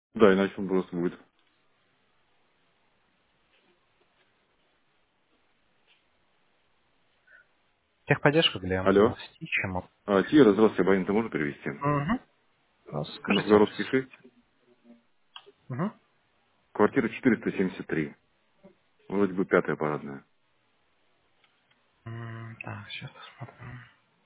Да, иначе он просто будет. Техподдержка для Алло. Стичема. Тира, здравствуйте, абонента можно перевести? Угу. Скажите адрес. Новгородский 6, Угу. квартира 473. Вроде бы пятая парадная. Так, сейчас посмотрим.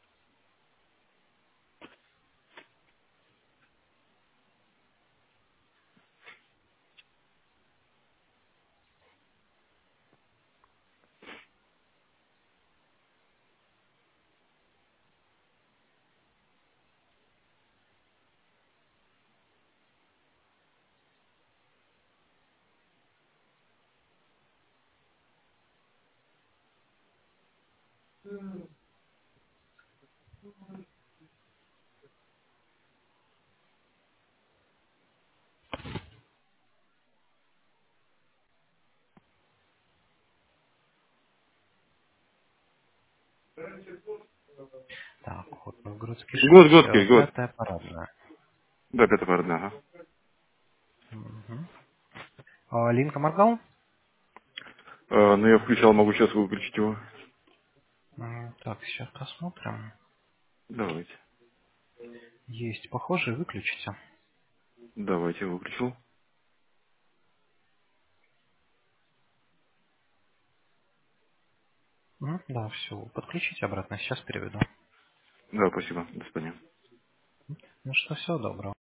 Так, вот Новгородский Год, 6, год, Кирь, год. пятая парадная. Да, пятая парадная, ага. Угу. Линка моргал? Но я включал, могу сейчас выключить его. Так, сейчас посмотрим. Давайте. Есть похожие, выключите. Давайте, выключил. Да, все, подключите обратно, сейчас переведу. Да, спасибо. До свидания. Ну что, всего доброго.